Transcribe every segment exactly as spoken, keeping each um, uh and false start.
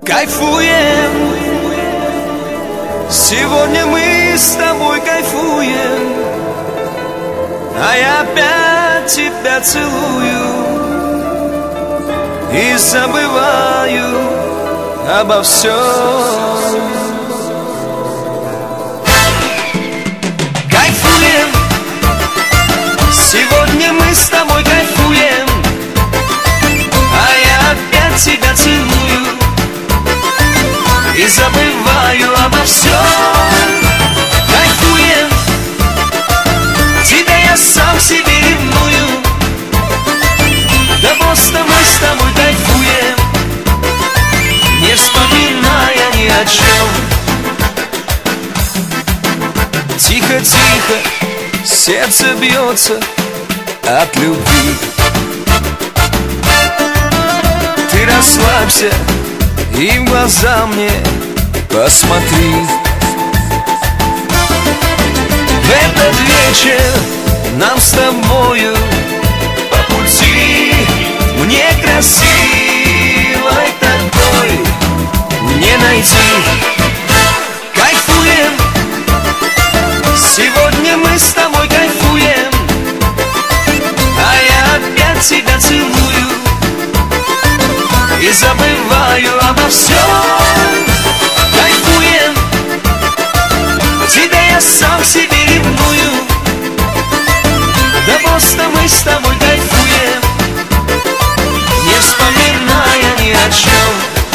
Кайфуем, сегодня мы с тобой кайфуем, а я опять тебя целую и забываю обо всем. Кайфуем, сегодня мы с тобой кайфуем, а я опять тебя целую и забываю обо всем. Кайфуем, тебя я сам себе ревную, да просто мы с тобой кайфуем, не вспоминая ни о чем. Тихо-тихо сердце бьется от любви. Ты расслабься и в глаза мне посмотри. В этот вечер нам с тобою по пути, мне красивой такой не найти. Кайфуем, сегодня мы с тобой кайфуем, а я опять тебя целую и забываю обо всем. Кайфуем, тебя я сам себе ревную, да просто мы с тобой кайфуем, не вспоминая ни о чем.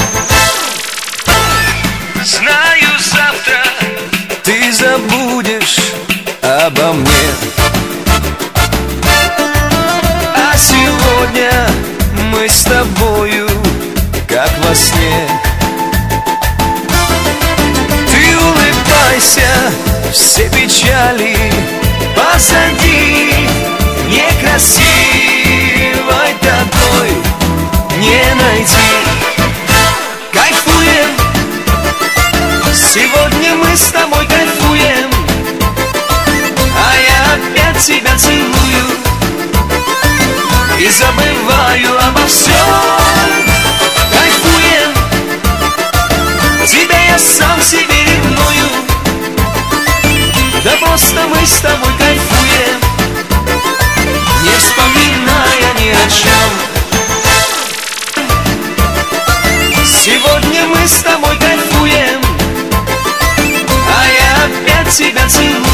Знаю, завтра ты забудешь обо мне, а сегодня мы с тобою как во сне. Ты улыбайся, все печали позади, некрасивой такой не найти. Кайфуем, сегодня мы с тобой кайфуем, а я опять тебя целую и забываю обо всем. Кайфуем, тебя я сам себе ревную, да просто мы с тобой кайфуем, не вспоминая ни о чем. Сегодня мы с тобой кайфуем, а я опять тебя целую